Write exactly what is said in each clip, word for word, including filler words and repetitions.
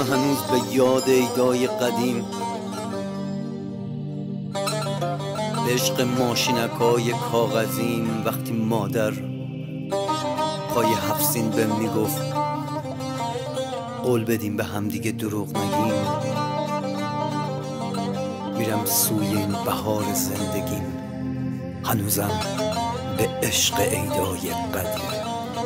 هنوز به یاد ایدای قدیم، به عشق ماشینکای کاغذیم. وقتی مادر پای هفسین بهم میگفت قول بدیم به هم دیگه دروغ نگیم، میرم سوی این بهار زندگیم، هنوزم به عشق ایدای قدیم.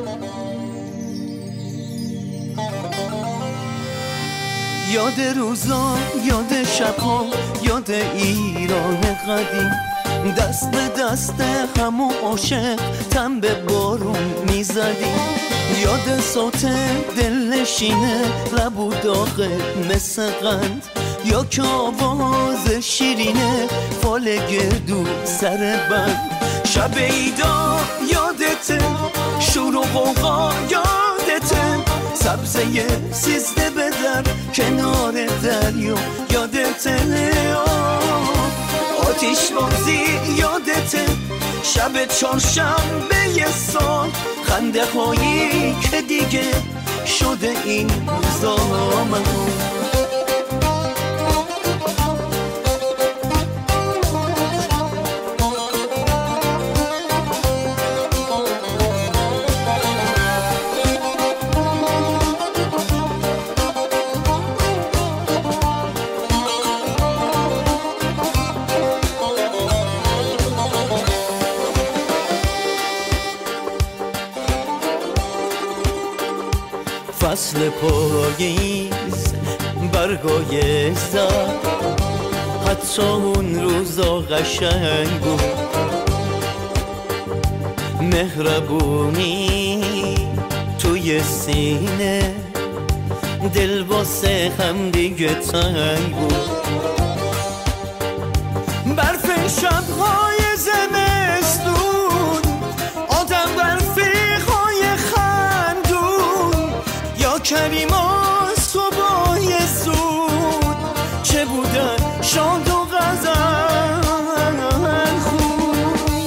یاد روزا، یاد شبها، یاد ایران قدیم، دست به دست همو عاشق تن به بارون میزدیم. یاد صوت دلنشینه لب و داغ مثل قند، یا که آواز شیرینه فال گردو سر بند. شب ایدا یادته، شور و غوغا یادته، سبزه سیزده به در کنار دریا یادته، آتیش بازی یادته، شب چهارشنبه یه سال، خنده هایی که دیگه شده این روزا من. فصل پاییز برگای زد، حتی اون روزا قشنگ بود، مهربونی توی سینه، دل واسه هم دیگه تنگ بود. برف شب‌های زمستون، آدم برفیق‌های خندون، یا کریما صبحای زود، چه بودن شاد و غزل خون.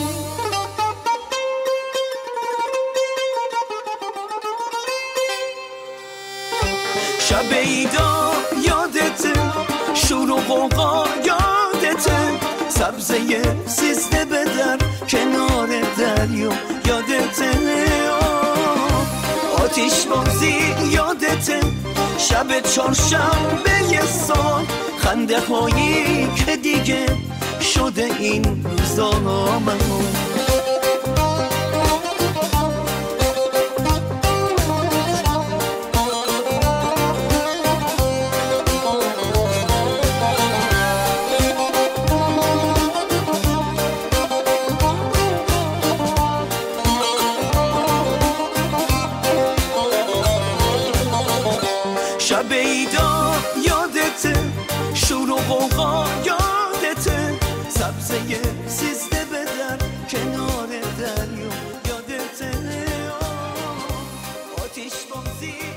شب ایدا یادته، شور و غوغا یادته، سبزه سیزده به در کنار دریا یادته، آتیش بازی یادته، شب چهارشنبه یه سال، خنده هایی که دیگه شده این روزا من. شب ایدا یادته، شور و غوغا یادته، سبزه سیزده به در کنار دریا یادته، آتیش بازی